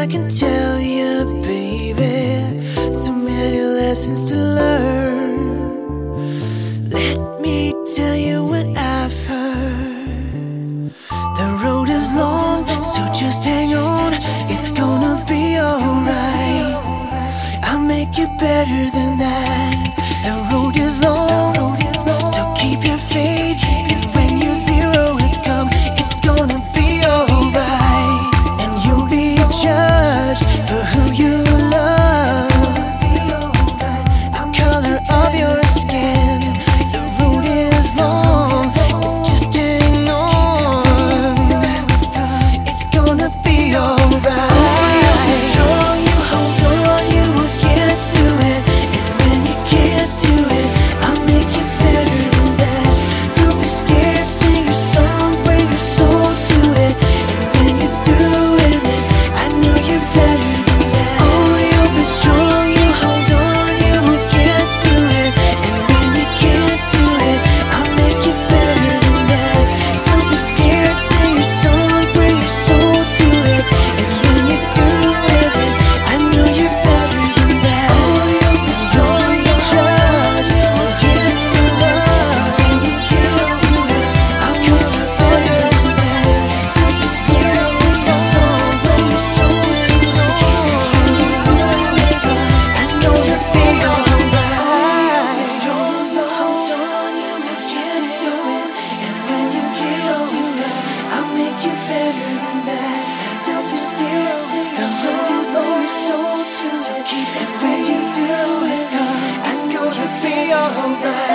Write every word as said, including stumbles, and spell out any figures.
I can tell you, baby. So many lessons to learn. Let me tell you what I've heard. The road is long, so just hang on. It's gonna be alright. I'll make it better than that. The road is long, so keep your faith. And when your zero has come, it's gonna be alright. And you'll be judged for who you love, the color of your skin. The road is long, but just hang on. It's gonna be alright. So keep it when your zero is gone. It's gonna be alright.